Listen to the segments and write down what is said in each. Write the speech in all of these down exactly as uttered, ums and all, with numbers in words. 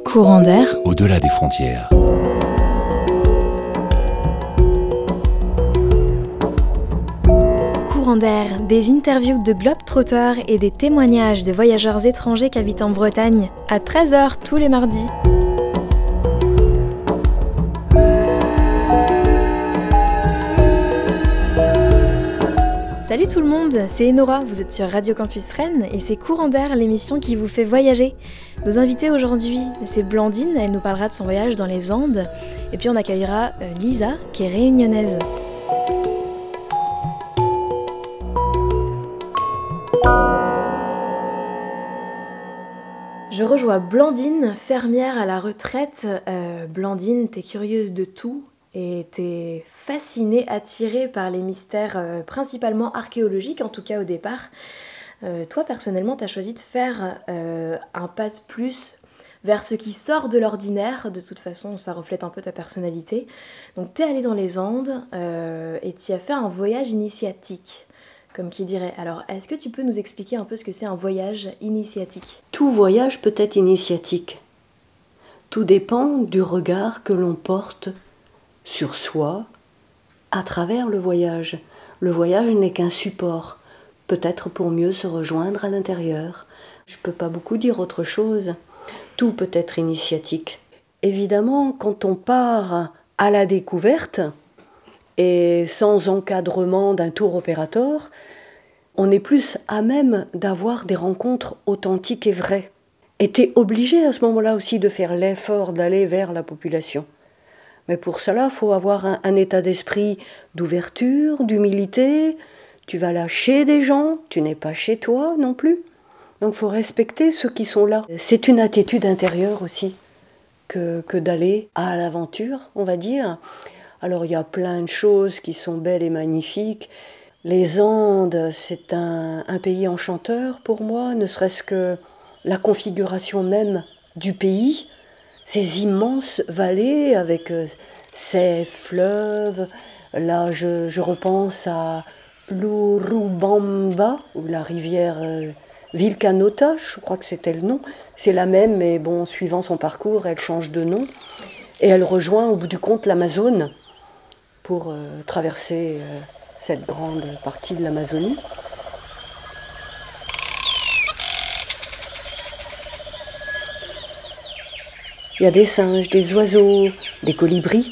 Courant d'air. Au-delà des frontières. Courant d'air, des interviews de globetrotters et des témoignages de voyageurs étrangers qui habitent en Bretagne, à treize heures tous les mardis. Salut tout le monde, c'est Enora, vous êtes sur Radio Campus Rennes et c'est Courant d'air, l'émission qui vous fait voyager. Nos invités aujourd'hui, c'est Blandine, elle nous parlera de son voyage dans les Andes, et puis on accueillera euh, Lisa, qui est réunionnaise. Je rejoins Blandine, fermière à la retraite. Euh, Blandine, t'es curieuse de tout et t'es fascinée, attirée par les mystères euh, principalement archéologiques, en tout cas au départ. Euh, toi, personnellement, t'as choisi de faire euh, un pas de plus vers ce qui sort de l'ordinaire. De toute façon, ça reflète un peu ta personnalité. Donc t'es allée dans les Andes euh, et t'y as fait un voyage initiatique, comme qui dirait. Alors, est-ce que tu peux nous expliquer un peu ce que c'est un voyage initiatique ? Tout voyage peut être initiatique. Tout dépend du regard que l'on porte sur soi à travers le voyage. Le voyage n'est qu'un support, peut-être pour mieux se rejoindre à l'intérieur. Je ne peux pas beaucoup dire autre chose. Tout peut être initiatique. Évidemment, quand on part à la découverte et sans encadrement d'un tour opérateur, on est plus à même d'avoir des rencontres authentiques et vraies. Et tu es obligé à ce moment-là aussi de faire l'effort d'aller vers la population. Mais pour cela, il faut avoir un, un état d'esprit d'ouverture, d'humilité. Tu vas là chez des gens, tu n'es pas chez toi non plus. Donc il faut respecter ceux qui sont là. C'est une attitude intérieure aussi que, que d'aller à l'aventure, on va dire. Alors il y a plein de choses qui sont belles et magnifiques. Les Andes, c'est un, un pays enchanteur pour moi, ne serait-ce que la configuration même du pays, ces immenses vallées avec euh, ces fleuves. Là, je, je repense à l'Urubamba, ou la rivière euh, Vilcanota, je crois que c'était le nom. C'est la même, mais bon, suivant son parcours, elle change de nom. Et elle rejoint au bout du compte l'Amazone pour euh, traverser euh, cette grande partie de l'Amazonie. Il y a des singes, des oiseaux, des colibris.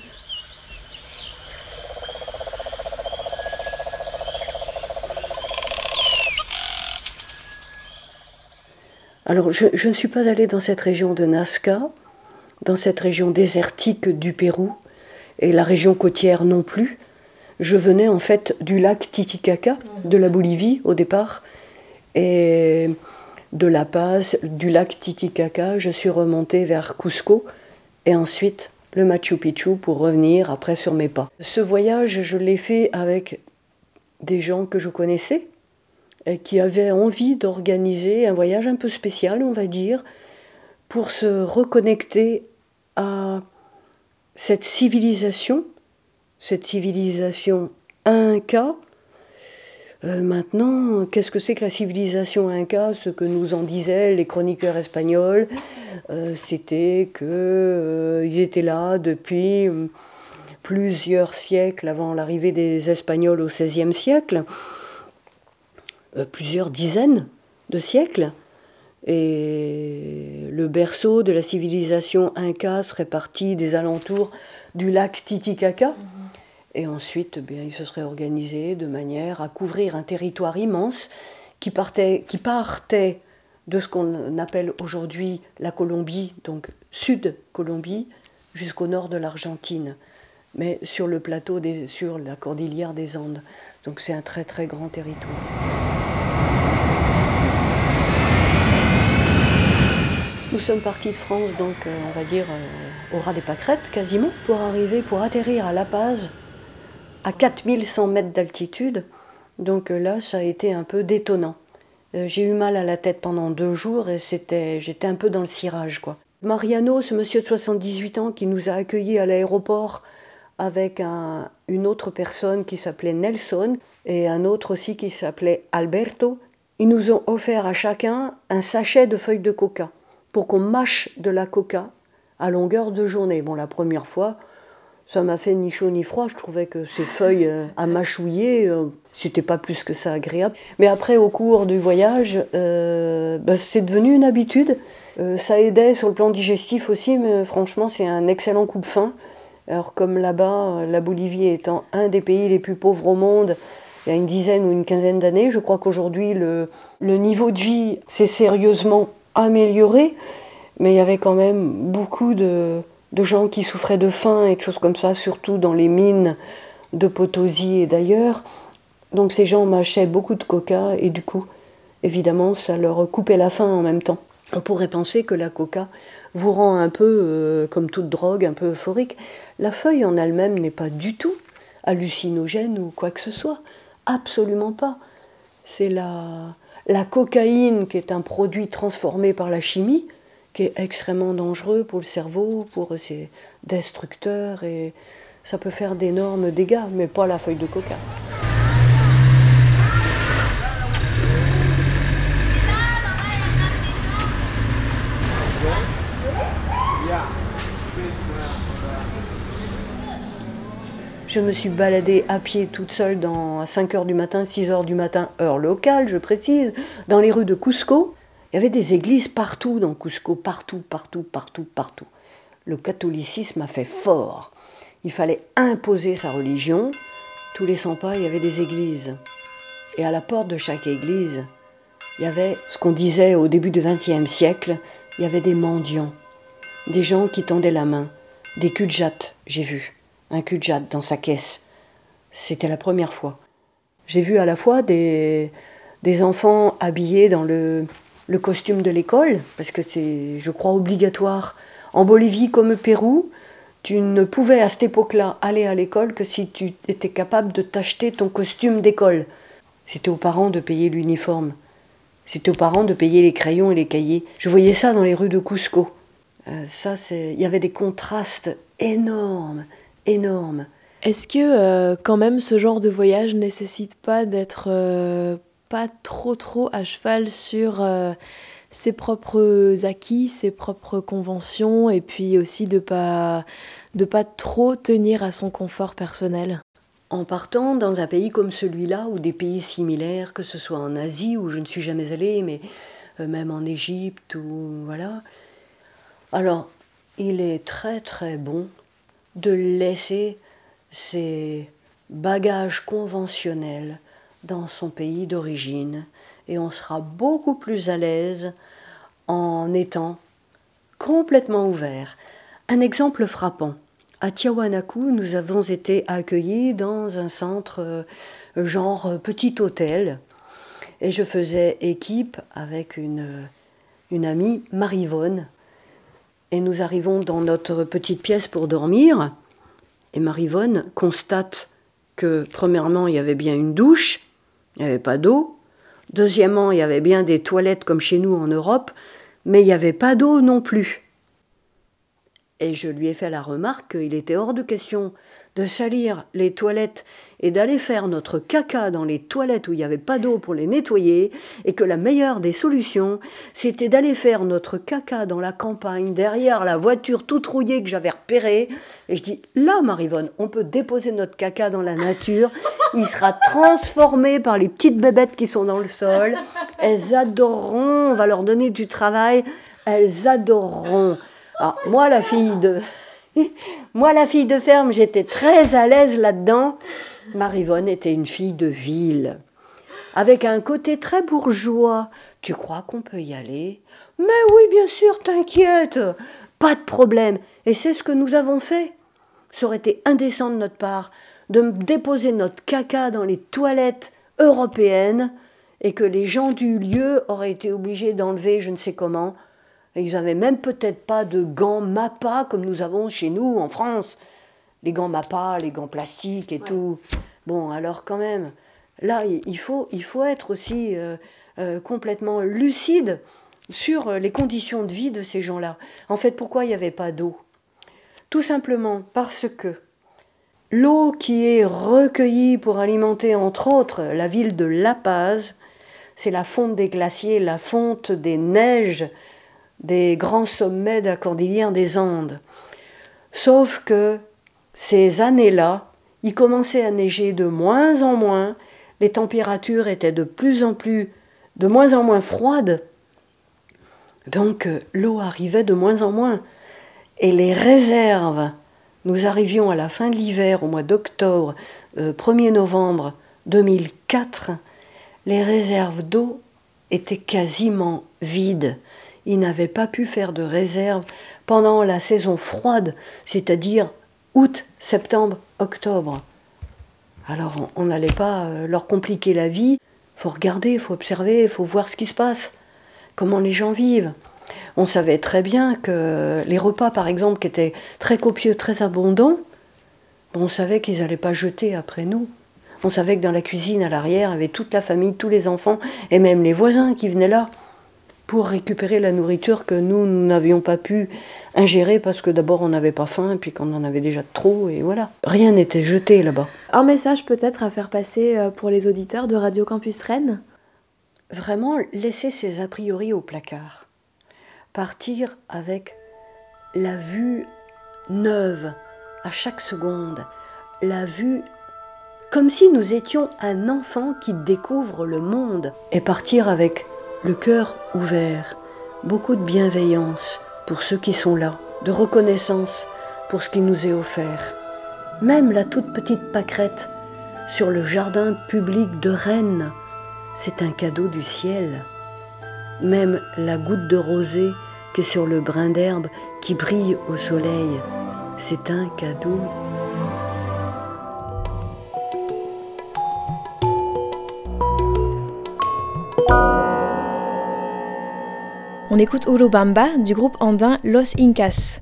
Alors, je, je ne suis pas allée dans cette région de Nazca, dans cette région désertique du Pérou, et la région côtière non plus. Je venais en fait du lac Titicaca, de la Bolivie au départ, et de La Paz, du lac Titicaca, je suis remontée vers Cusco, et ensuite le Machu Picchu pour revenir après sur mes pas. Ce voyage, je l'ai fait avec des gens que je connaissais, et qui avaient envie d'organiser un voyage un peu spécial, on va dire, pour se reconnecter à cette civilisation, cette civilisation inca. Euh, maintenant, qu'est-ce que c'est que la civilisation inca ? Ce que nous en disaient les chroniqueurs espagnols, euh, c'était qu'ils euh, étaient là depuis euh, plusieurs siècles avant l'arrivée des Espagnols au seizième siècle, euh, plusieurs dizaines de siècles. Et le berceau de la civilisation inca serait parti des alentours du lac Titicaca. Et ensuite, bien, ils se seraient organisés de manière à couvrir un territoire immense qui partait, qui partait de ce qu'on appelle aujourd'hui la Colombie, donc Sud-Colombie, jusqu'au nord de l'Argentine, mais sur le plateau, des, sur la cordillère des Andes. Donc c'est un très très grand territoire. Nous sommes partis de France, donc euh, on va dire euh, au ras des pâquerettes quasiment, pour arriver, pour atterrir à La Paz, à quatre mille cent mètres d'altitude, donc là ça a été un peu détonnant. Euh, j'ai eu mal à la tête pendant deux jours et c'était, j'étais un peu dans le cirage, quoi. Mariano, ce monsieur de soixante-dix-huit ans qui nous a accueillis à l'aéroport avec un, une autre personne qui s'appelait Nelson et un autre aussi qui s'appelait Alberto, ils nous ont offert à chacun un sachet de feuilles de coca pour qu'on mâche de la coca à longueur de journée. Bon, la première fois, ça m'a fait ni chaud ni froid. Je trouvais que ces feuilles euh, à mâchouiller, euh, c'était pas plus que ça agréable. Mais après, au cours du voyage, euh, bah, c'est devenu une habitude. Euh, ça aidait sur le plan digestif aussi, mais franchement, c'est un excellent coupe-faim. Alors comme là-bas, la Bolivie étant un des pays les plus pauvres au monde, il y a une dizaine ou une quinzaine d'années, je crois qu'aujourd'hui le, le niveau de vie s'est sérieusement amélioré, mais il y avait quand même beaucoup de, de gens qui souffraient de faim et de choses comme ça, surtout dans les mines de Potosí et d'ailleurs. Donc ces gens mâchaient beaucoup de coca et du coup, évidemment, ça leur coupait la faim en même temps. On pourrait penser que la coca vous rend un peu, euh, comme toute drogue, un peu euphorique. La feuille en elle-même n'est pas du tout hallucinogène ou quoi que ce soit. Absolument pas. C'est la, la cocaïne qui est un produit transformé par la chimie, qui est extrêmement dangereux pour le cerveau, pour ses destructeurs, et ça peut faire d'énormes dégâts, mais pas la feuille de coca. Je me suis baladée à pied toute seule dans, à cinq heures du matin, six heures du matin, heure locale, je précise, dans les rues de Cusco. Il y avait des églises partout dans Cusco, partout, partout, partout, partout. Le catholicisme a fait fort. Il fallait imposer sa religion. Tous les cent pas, il y avait des églises. Et à la porte de chaque église, il y avait ce qu'on disait au début du vingtième siècle, il y avait des mendiants, des gens qui tendaient la main, des cul-de-jatte, j'ai vu. Un cul-de-jatte dans sa caisse. C'était la première fois. J'ai vu à la fois des, des enfants habillés dans le, le costume de l'école, parce que c'est, je crois, obligatoire. En Bolivie comme au Pérou, tu ne pouvais à cette époque-là aller à l'école que si tu étais capable de t'acheter ton costume d'école. C'était aux parents de payer l'uniforme. C'était aux parents de payer les crayons et les cahiers. Je voyais ça dans les rues de Cusco. Euh, ça, c'est... Il y avait des contrastes énormes. Énorme. Est-ce que euh, quand même ce genre de voyage nécessite pas d'être euh, pas trop trop à cheval sur euh, ses propres acquis, ses propres conventions et puis aussi de pas de pas trop tenir à son confort personnel? En partant dans un pays comme celui-là ou des pays similaires, que ce soit en Asie où je ne suis jamais allée, mais euh, même en Égypte ou voilà. Alors, il est très très bon de laisser ses bagages conventionnels dans son pays d'origine et on sera beaucoup plus à l'aise en étant complètement ouvert. Un exemple frappant. À Tiahuanacu, nous avons été accueillis dans un centre euh, genre petit hôtel et je faisais équipe avec une, une amie, Marivonne. Et nous arrivons dans notre petite pièce pour dormir. Et Marivonne constate que, premièrement, il y avait bien une douche, il n'y avait pas d'eau. Deuxièmement, il y avait bien des toilettes comme chez nous en Europe, mais il n'y avait pas d'eau non plus. Et je lui ai fait la remarque qu'il était hors de question de salir les toilettes et d'aller faire notre caca dans les toilettes où il n'y avait pas d'eau pour les nettoyer, et que la meilleure des solutions, c'était d'aller faire notre caca dans la campagne, derrière la voiture toute rouillée que j'avais repérée. Et je dis, là, Marivonne, on peut déposer notre caca dans la nature, il sera transformé par les petites bébêtes qui sont dans le sol, elles adoreront, on va leur donner du travail, elles adoreront. Ah, moi, la fille de... moi, la fille de ferme, j'étais très à l'aise là-dedans. Marivonne était une fille de ville, avec un côté très bourgeois. Tu crois qu'on peut y aller ? Mais oui, bien sûr, t'inquiète, pas de problème. Et c'est ce que nous avons fait. Ça aurait été indécent de notre part de déposer notre caca dans les toilettes européennes et que les gens du lieu auraient été obligés d'enlever je ne sais comment. Et ils n'avaient même peut-être pas de gants MAPA comme nous avons chez nous en France. Les gants MAPA, les gants plastiques et ouais. Tout. Bon, alors quand même, là, il faut, il faut être aussi euh, euh, complètement lucide sur les conditions de vie de ces gens-là. En fait, pourquoi il n'y avait pas d'eau ? Tout simplement parce que l'eau qui est recueillie pour alimenter, entre autres, la ville de La Paz, c'est la fonte des glaciers, la fonte des neiges des grands sommets de la cordillère des Andes. Sauf que ces années-là, il commençait à neiger de moins en moins, les températures étaient de plus en plus, de moins en moins froides, donc l'eau arrivait de moins en moins. Et les réserves, nous arrivions à la fin de l'hiver, au mois d'octobre, euh, premier novembre deux mille quatre, les réserves d'eau étaient quasiment vides. Ils n'avaient pas pu faire de réserve pendant la saison froide, c'est-à-dire août, septembre, octobre. Alors on n'allait pas leur compliquer la vie, il faut regarder, il faut observer, il faut voir ce qui se passe, comment les gens vivent. On savait très bien que les repas, par exemple, qui étaient très copieux, très abondants, on savait qu'ils n'allaient pas jeter après nous. On savait que dans la cuisine, à l'arrière, il y avait toute la famille, tous les enfants, et même les voisins qui venaient là pour récupérer la nourriture que nous, nous n'avions pas pu ingérer parce que d'abord on n'avait pas faim et puis qu'on en avait déjà trop et voilà. Rien n'était jeté là-bas. Un message peut-être à faire passer pour les auditeurs de Radio Campus Rennes ? Vraiment laisser ses a priori au placard. Partir avec la vue neuve à chaque seconde. La vue comme si nous étions un enfant qui découvre le monde. Et partir avec le cœur ouvert, beaucoup de bienveillance pour ceux qui sont là, de reconnaissance pour ce qui nous est offert. Même la toute petite pâquerette sur le jardin public de Rennes, c'est un cadeau du ciel. Même la goutte de rosée qui est sur le brin d'herbe qui brille au soleil, c'est un cadeau. On écoute Urubamba du groupe andin Los Incas.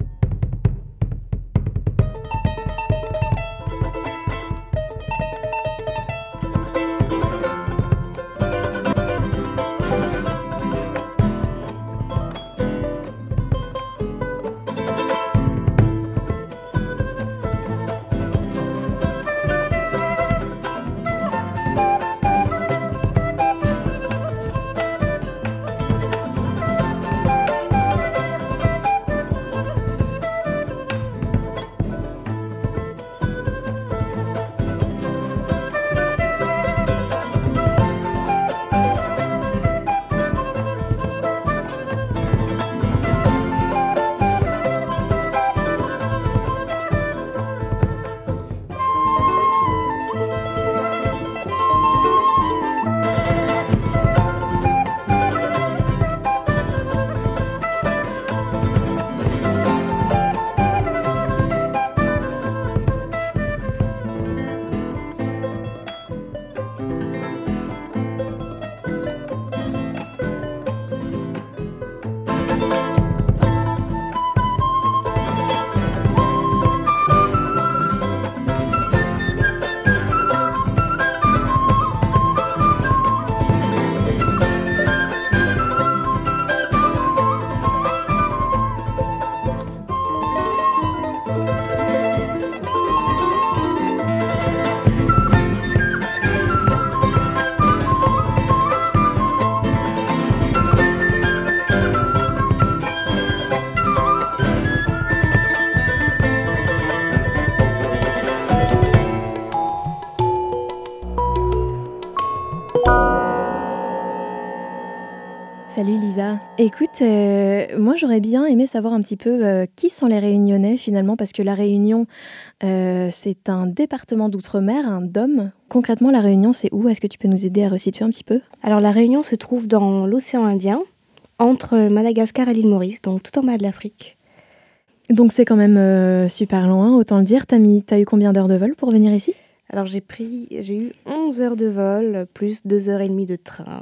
Salut Lisa. Écoute, euh, moi j'aurais bien aimé savoir un petit peu euh, qui sont les Réunionnais finalement, parce que la Réunion, euh, c'est un département d'outre-mer, un D O M. Concrètement, la Réunion, c'est où ? Est-ce que tu peux nous aider à resituer un petit peu ? Alors la Réunion se trouve dans l'océan Indien, entre Madagascar et l'île Maurice, donc tout en bas de l'Afrique. Donc c'est quand même euh, super loin, autant le dire. T'as, mis, t'as eu combien d'heures de vol pour venir ici ? Alors j'ai, pris, j'ai eu onze heures de vol, plus deux heures trente de train.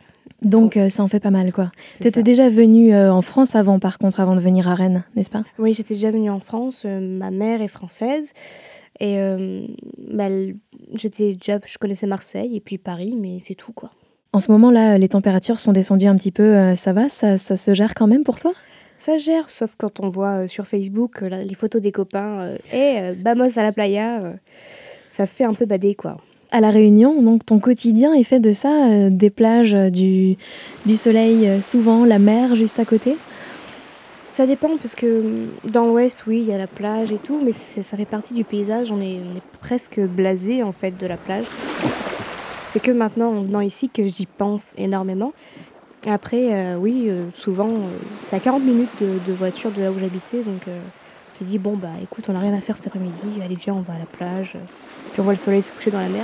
Donc euh, ça en fait pas mal, quoi. Tu étais déjà venue euh, en France avant, par contre, avant de venir à Rennes, n'est-ce pas ? Oui, j'étais déjà venue en France. Euh, ma mère est française. Et euh, bah, j'étais déjà, je connaissais Marseille et puis Paris, mais c'est tout, quoi. En ce moment-là, les températures sont descendues un petit peu. Euh, ça va ? ça, ça se gère quand même pour toi ? Ça gère, sauf quand on voit euh, sur Facebook euh, les photos des copains. Euh, hey, euh, vamos à la playa. Euh, ça fait un peu bader, quoi. À La Réunion, donc ton quotidien est fait de ça, euh, des plages, euh, du, du soleil, euh, souvent la mer juste à côté ? Ça dépend parce que dans l'ouest, oui, il y a la plage et tout, mais c'est- ça fait partie du paysage. On est, on est presque blasé en fait de la plage. C'est que maintenant, en venant ici, que j'y pense énormément. Après, euh, oui, euh, souvent, euh, c'est à quarante minutes de, de voiture de là où j'habitais, donc euh, on s'est dit, bon, bah écoute, on n'a rien à faire cet après-midi, allez, viens, on va à la plage, euh, puis on voit le soleil se coucher dans la mer.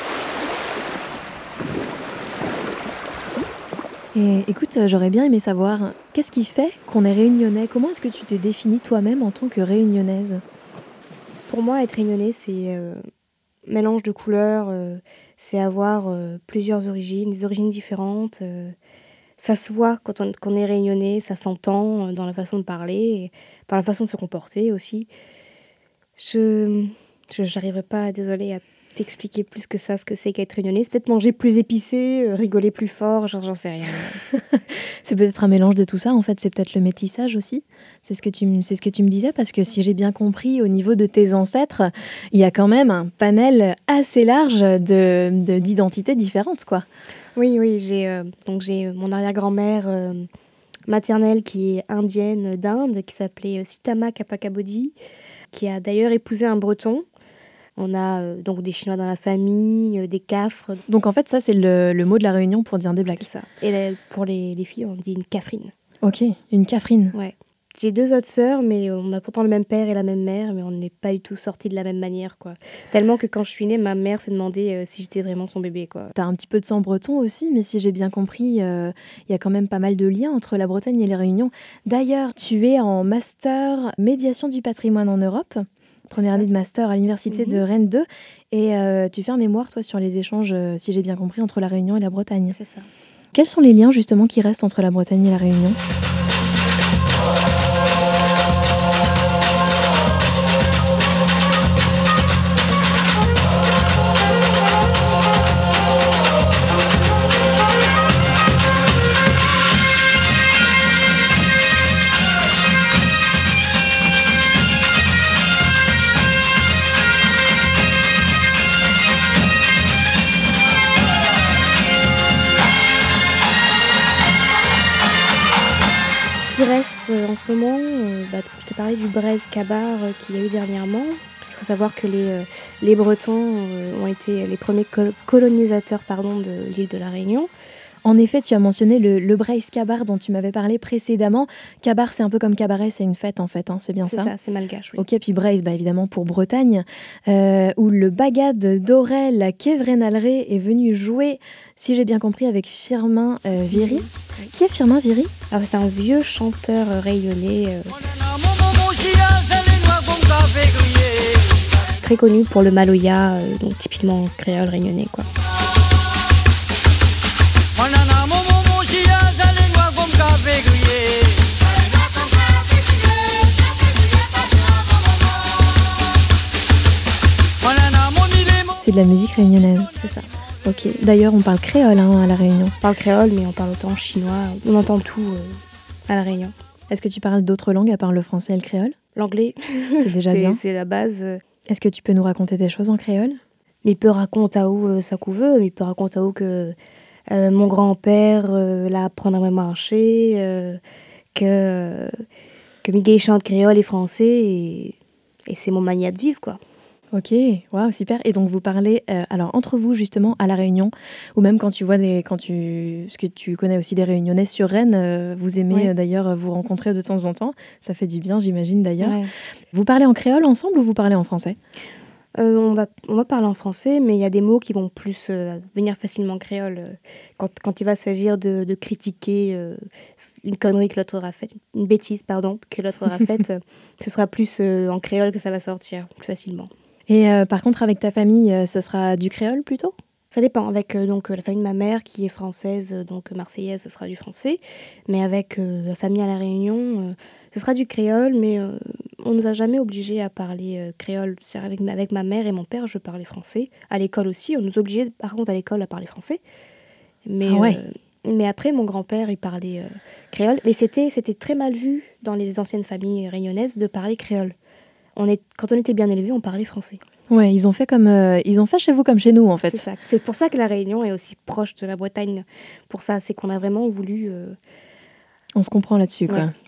Et écoute, euh, j'aurais bien aimé savoir, qu'est-ce qui fait qu'on est réunionnais? Comment est-ce que tu te définis toi-même en tant que réunionnaise? Pour moi, être réunionnais, c'est euh, mélange de couleurs, euh, c'est avoir euh, plusieurs origines, des origines différentes. euh, ça se voit quand on, qu'on est réunionnais, ça s'entend euh, dans la façon de parler, et dans la façon de se comporter aussi. Je je j'arriverai pas, désolée, à t'expliquer plus que ça ce que c'est qu'être réunionnais. C'est peut-être manger plus épicé, euh, rigoler plus fort, genre, j'en sais rien. C'est peut-être un mélange de tout ça, en fait, c'est peut-être le métissage aussi. C'est ce que tu, m- c'est ce que tu me disais, parce que si j'ai bien compris, au niveau de tes ancêtres, il y a quand même un panel assez large de, de- d'identités différentes, quoi. Oui, oui, j'ai euh, donc j'ai mon arrière-grand-mère euh, maternelle qui est indienne d'Inde, qui s'appelait euh, Sitama Kapakabodi, qui a d'ailleurs épousé un Breton. On a euh, donc des Chinois dans la famille, euh, des Cafres, Donc en fait, ça, c'est le, le mot de la Réunion pour dire des c'est Blacks. ça. Et là, pour les, les filles, on dit une Cafrine. Ok, une Cafrine. Ouais. J'ai deux autres sœurs, mais on a pourtant le même père et la même mère, mais on n'est pas du tout sortis de la même manière, quoi. Tellement que quand je suis née, ma mère s'est demandé euh, si j'étais vraiment son bébé, quoi. T'as un petit peu de sang breton aussi, mais si j'ai bien compris, euh, il y a quand même pas mal de liens entre la Bretagne et les Réunions. D'ailleurs, tu es en master médiation du patrimoine en Europe, première ça. année de master à l'université de Mhm. Rennes deux, et euh, tu fais un mémoire, toi, sur les échanges, euh, si j'ai bien compris, entre la Réunion et la Bretagne. C'est ça. Quels sont les liens, justement, qui restent entre la Bretagne et la Réunion? Qui reste euh, en ce moment, euh, bah, je te parlais du Braise Cabar euh, qu'il y a eu dernièrement. Il faut savoir que les, euh, les Bretons euh, ont été les premiers col- colonisateurs pardon, de l'île de la Réunion. En effet, tu as mentionné le, le Braise Cabar dont tu m'avais parlé précédemment. Cabar, c'est un peu comme cabaret, c'est une fête en fait, hein, c'est bien C'est ça? ça, c'est malgache, oui. Ok, puis Braise, bah, évidemment pour Bretagne, euh, où le bagad d'Aurel à Kevrenalré est venu jouer, si j'ai bien compris, avec Firmin euh, Viry. Oui. Qui est Firmin Viry? Alors c'est un vieux chanteur euh, réunionnais, euh, très connu pour le maloya, euh, donc typiquement créole réunionnais, quoi. C'est de la musique réunionnaise. C'est ça. Ok. D'ailleurs, on parle créole hein, à La Réunion. On parle créole, mais on parle autant chinois, on entend tout euh, à la Réunion. Est-ce que tu parles d'autres langues à part le français et le créole? L'anglais, C'est déjà c'est, bien. c'est la base. euh. Est-ce que tu peux nous raconter des choses en créole? Mais peut raconter à où euh, ça couveut, mais peut raconter à où que euh, mon grand-père euh, l'a apprendre à marcher, euh, que que Miguel chante créole et français et, et c'est mon manière de vivre, quoi. Ok, waouh, super. Et donc vous parlez, euh, alors entre vous justement à La Réunion, ou même quand tu vois des, quand tu, ce que tu connais aussi des Réunionnais sur Rennes, euh, vous aimez Ouais. euh, d'ailleurs vous rencontrer de temps en temps. Ça fait du bien, j'imagine d'ailleurs. Ouais. Vous parlez en créole ensemble ou vous parlez en français? Euh, on va on va parler en français, mais il y a des mots qui vont plus euh, venir facilement en créole euh, quand quand il va s'agir de, de critiquer euh, une connerie que l'autre aura faite, une bêtise pardon que l'autre aura faite, euh, ce sera plus euh, en créole que ça va sortir plus facilement. Et euh, par contre avec ta famille, euh, ce sera du créole plutôt? Ça dépend. Avec euh, donc euh, la famille de ma mère qui est française, euh, donc euh, marseillaise, ce sera du français. Mais avec euh, la famille à La Réunion, euh, ce sera du créole, mais euh, on nous a jamais obligés à parler euh, créole. C'est avec, ma- avec ma mère et mon père, je parlais français. À l'école aussi, on nous obligeait par contre à l'école à parler français. Mais, Ah ouais. euh, mais après, mon grand-père, il parlait euh, créole. Mais c'était, c'était très mal vu dans les anciennes familles réunionnaises de parler créole. On est, quand on était bien élevé, on parlait français. Ouais, ils ont fait comme, euh, ils ont fait chez vous comme chez nous en fait. C'est ça. C'est pour ça que la Réunion est aussi proche de la Bretagne. Pour ça, c'est qu'on a vraiment voulu. euh, On se comprend là-dessus quoi. Ouais.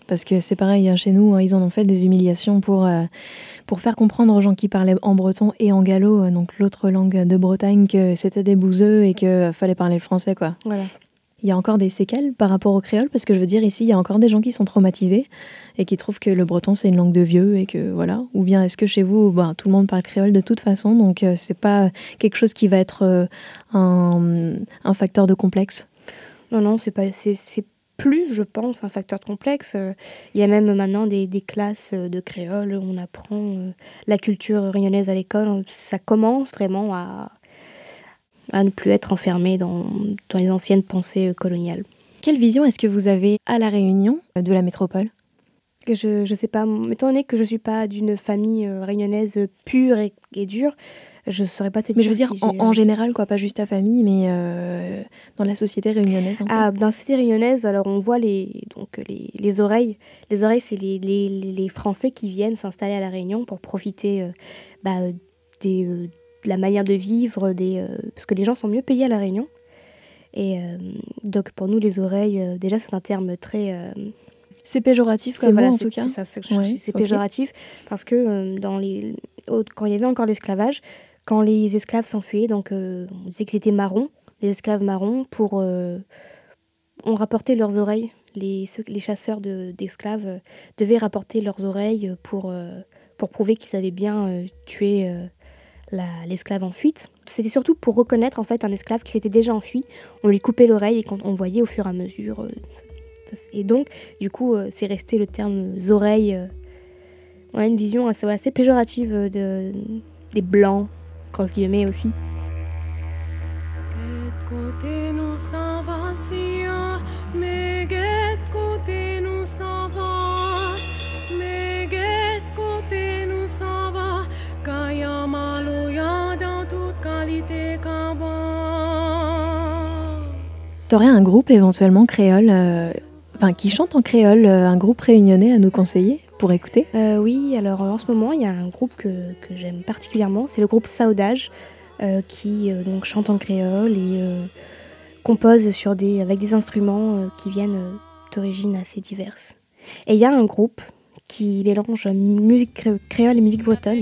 Parce que c'est pareil, chez nous, hein, ils en ont fait des humiliations pour, euh, pour faire comprendre aux gens qui parlaient en breton et en gallo, euh, donc l'autre langue de Bretagne, que c'était des bouseux et qu'il euh, fallait parler le français, quoi. Voilà. Il y a encore des séquelles par rapport au créole, parce que je veux dire, ici, il y a encore des gens qui sont traumatisés et qui trouvent que le breton, c'est une langue de vieux et que voilà. Ou bien est-ce que chez vous, ben, tout le monde parle créole de toute façon, donc euh, c'est pas quelque chose qui va être euh, un, un facteur de complexe? Non, non, c'est pas, c'est, c'est plus, je pense, un facteur de complexe. Euh, Il y a même maintenant des, des classes de créole où on apprend euh, la culture réunionnaise à l'école. Ça commence vraiment à, à ne plus être enfermé dans, dans les anciennes pensées coloniales. Quelle vision est-ce que vous avez à La Réunion de la métropole? Que je, je sais pas, étant donné que je suis pas d'une famille euh, réunionnaise pure et, et dure, je saurais pas te dire. Mais je veux dire si en, j'ai... en général, quoi, pas juste ta famille, mais euh, dans la société réunionnaise. Un peu. Ah, dans la société réunionnaise, alors on voit les, donc les, les oreilles. Les oreilles, c'est les, les, les Français qui viennent s'installer à La Réunion pour profiter euh, bah, des, euh, de la manière de vivre, des, euh, parce que les gens sont mieux payés à La Réunion. Et euh, donc pour nous, les oreilles, euh, déjà c'est un terme très... Euh, c'est péjoratif comme voilà, mot, en c'est, tout cas. C'est ça, c'est, ouais, c'est okay. péjoratif parce que euh, dans les, quand il y avait encore l'esclavage, quand les esclaves s'enfuyaient, donc euh, on disait qu'ils étaient marrons, les esclaves marrons, pour, euh, on rapportait leurs oreilles. Les, ceux, les chasseurs de, d'esclaves euh, devaient rapporter leurs oreilles pour, euh, pour prouver qu'ils avaient bien euh, tué euh, la, l'esclave en fuite. C'était surtout pour reconnaître en fait un esclave qui s'était déjà enfui. On lui coupait l'oreille et quand on voyait au fur et à mesure... Euh, Et donc, du coup, euh, c'est resté le terme « oreilles euh, ». On a une vision assez, assez péjorative de, des Blancs, entre guillemets aussi. T'aurais un groupe éventuellement créole euh... Enfin, qui chante en créole, un groupe réunionnais à nous conseiller pour écouter? euh, Oui, alors en ce moment, il y a un groupe que, que j'aime particulièrement, c'est le groupe Saudage, euh, qui euh, donc, chante en créole et euh, compose sur des, avec des instruments euh, qui viennent euh, d'origines assez diverses. Et il y a un groupe qui mélange musique cré- créole et musique bretonne.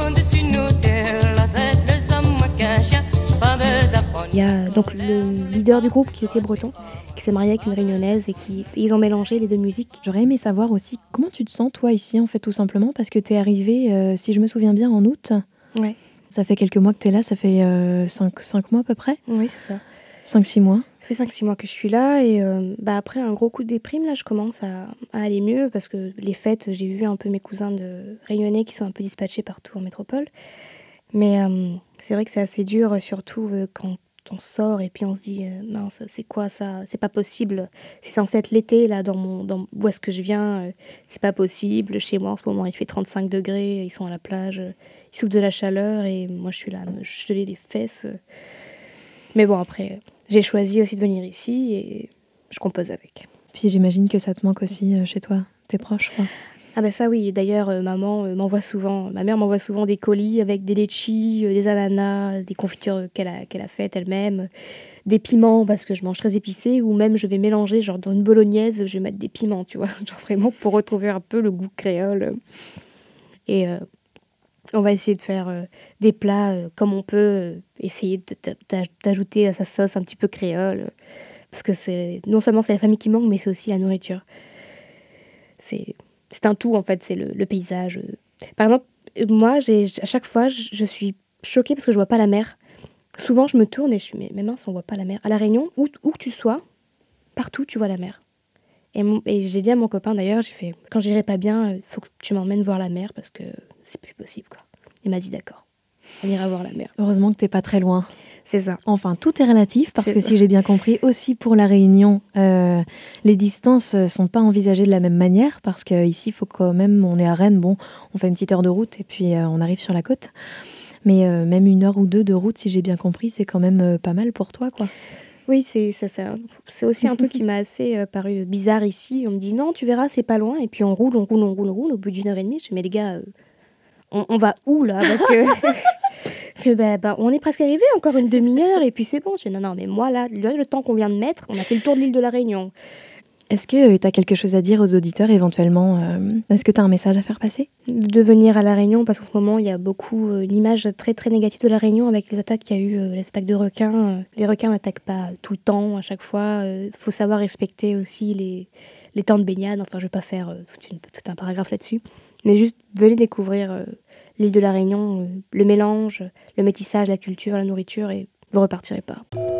Il y a donc le leader du groupe qui était breton, qui s'est marié avec une réunionnaise et qui ils ont mélangé les deux musiques. J'aurais aimé savoir aussi comment tu te sens toi ici en fait tout simplement parce que t'es arrivée, euh, si je me souviens bien, en août. Ouais. Ça fait quelques mois que t'es là, ça fait euh, cinq mois à peu près. Oui, c'est ça. cinq six mois. Ça fait cinq six mois que je suis là et euh, bah après un gros coup de déprime, là je commence à, à aller mieux parce que les fêtes, j'ai vu un peu mes cousins de réunionnais qui sont un peu dispatchés partout en métropole. Mais euh, c'est vrai que c'est assez dur, surtout euh, quand on sort et puis on se dit euh, mince, c'est quoi ça, c'est pas possible, c'est censé être l'été là dans mon dans où est-ce que je viens, euh, c'est pas possible, chez moi en ce moment il fait trente-cinq degrés, ils sont à la plage, euh, ils souffrent de la chaleur et moi je suis là à me geler les fesses. Euh. Mais bon après j'ai choisi aussi de venir ici et je compose avec. Puis j'imagine que ça te manque aussi euh, chez toi, tes proches quoi. Ah ben ça oui, d'ailleurs euh, maman euh, m'envoie souvent, ma mère m'envoie souvent des colis avec des litchis, euh, des ananas, des confitures qu'elle a, qu'elle a faites elle-même, euh, des piments parce que je mange très épicé, ou même je vais mélanger, genre dans une bolognaise, je vais mettre des piments, tu vois, genre vraiment pour retrouver un peu le goût créole. Et euh, on va essayer de faire euh, des plats euh, comme on peut, euh, essayer de, d'ajouter à sa sauce un petit peu créole, euh, parce que c'est non seulement c'est la famille qui manque, mais c'est aussi la nourriture. C'est... C'est un tout, en fait, c'est le, le paysage. Par exemple, moi, j'ai, à chaque fois, je suis choquée parce que je vois pas la mer. Souvent, je me tourne et je suis, mais, mais mince, on voit pas la mer. À La Réunion, où, où que tu sois, partout, tu vois la mer. Et, mon, et j'ai dit à mon copain, d'ailleurs, j'ai fait, quand j'irai pas bien, il faut que tu m'emmènes voir la mer parce que c'est plus possible, quoi. Il m'a dit, d'accord, on ira voir la mer. Heureusement que t'es pas très loin. C'est ça. Enfin, tout est relatif, parce c'est que ça. Si j'ai bien compris, aussi pour La Réunion, euh, les distances ne sont pas envisagées de la même manière, parce qu'ici, il faut quand même, on est à Rennes, bon, on fait une petite heure de route, et puis euh, on arrive sur la côte. Mais euh, même une heure ou deux de route, si j'ai bien compris, c'est quand même euh, pas mal pour toi, quoi. Oui, c'est, ça, ça, c'est aussi un truc qui m'a assez euh, paru bizarre ici. On me dit, non, tu verras, c'est pas loin, et puis on roule, on roule, on roule, on roule, au bout d'une heure et demie, je dis, mais les gars, euh, on, on va où, là? Parce que... Fait, bah, bah, on est presque arrivé, encore une demi-heure, et puis c'est bon. Je dis, non, non, mais moi, là, le, le temps qu'on vient de mettre, on a fait le tour de l'île de la Réunion. Est-ce que tu as quelque chose à dire aux auditeurs éventuellement euh, Est-ce que tu as un message à faire passer ? De venir à La Réunion, parce qu'en ce moment, il y a beaucoup euh, une image très très négative de La Réunion avec les attaques qu'il y a eu, euh, les attaques de requins. Euh, les requins n'attaquent pas tout le temps, à chaque fois. Il euh, faut savoir respecter aussi les, les temps de baignade. Enfin, je ne vais pas faire euh, tout, une, tout un paragraphe là-dessus. Mais juste, venez découvrir euh, l'île de La Réunion, euh, le mélange, le métissage, la culture, la nourriture, et vous ne repartirez pas.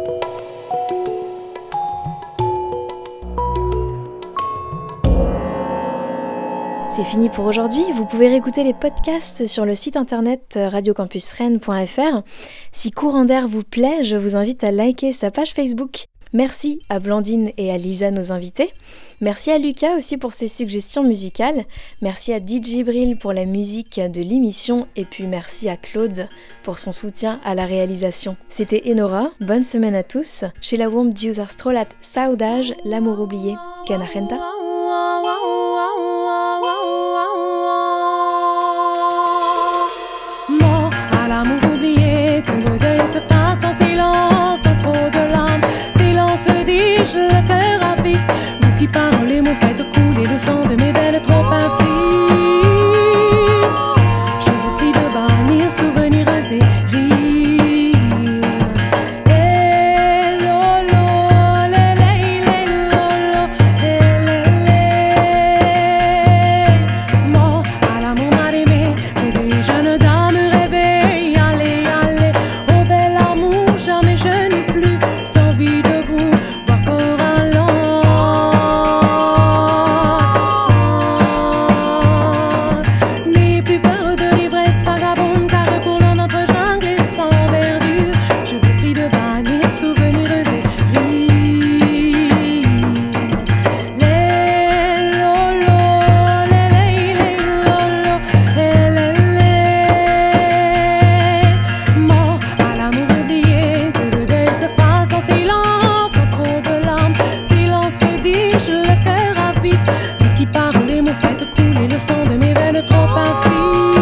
C'est fini pour aujourd'hui. Vous pouvez réécouter les podcasts sur le site internet radio campus rennes point f r. Si Courant d'air vous plaît, je vous invite à liker sa page Facebook. Merci à Blandine et à Lisa, nos invités. Merci à Lucas aussi pour ses suggestions musicales. Merci à D J Bril pour la musique de l'émission. Et puis merci à Claude pour son soutien à la réalisation. C'était Enora. Bonne semaine à tous. Chez la Womb Diusar Strolat Saudage, l'amour oublié. Canagenta. Se passe en silence, trop de larmes. Silence dit, je le cœur à vif. Vous qui parlez, me faites couler le sang de mes veines trop infimes. Je vous prie de bannir souvenirs et rires. Eh lolo, lé lé lé lolo, eh lé lé. Mort à l'amour mal aimé, que des jeunes dames rêvaient. Allez, allez. Jamais je n'ai plus envie de vous voir corps allant. N'ayez plus peur de l'ivresse vagabonde, car pour l'un notre jungle est sans verdure. Je vous prie de bannir souvenirs et rires. Les lolo, les les les lolo, les les les. Mort à l'amour oublié. Se passe en silence, trop de larmes. Silence dit, je le cœur à vif. Vous qui parlez, me faites couler le sang de mes veines trop infimes.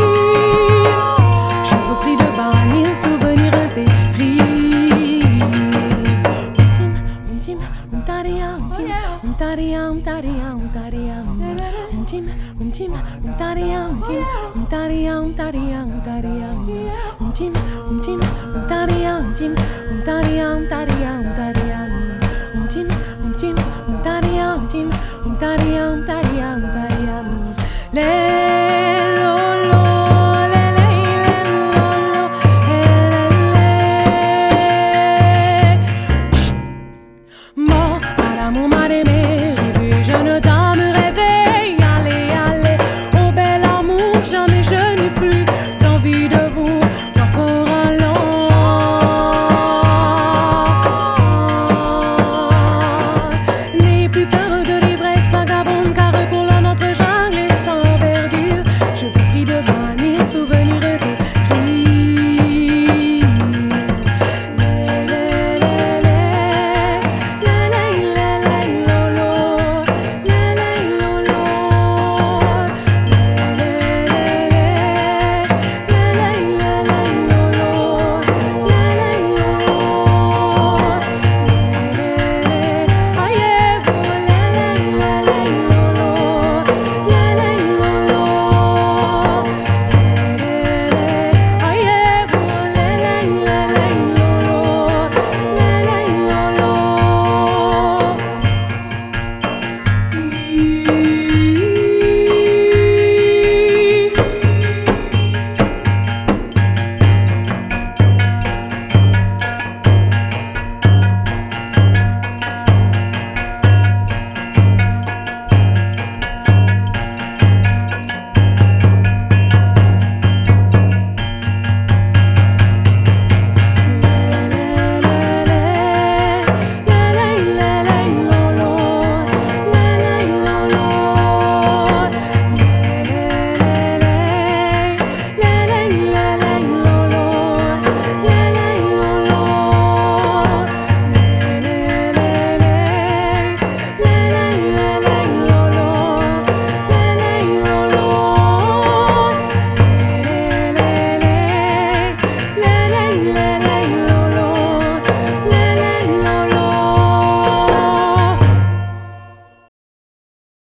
Je vous prie de bannir souvenirs et rires. Untim, untim, untaria, untim, untaria, untaria, untaria. Untim, untim, untaria, untim, untaria, untaria, untaria. Untim, untim, untaria, untim. Untaria, untaria, untaria. Untim, untim, untaria, untim. Untaria, untaria, untaria.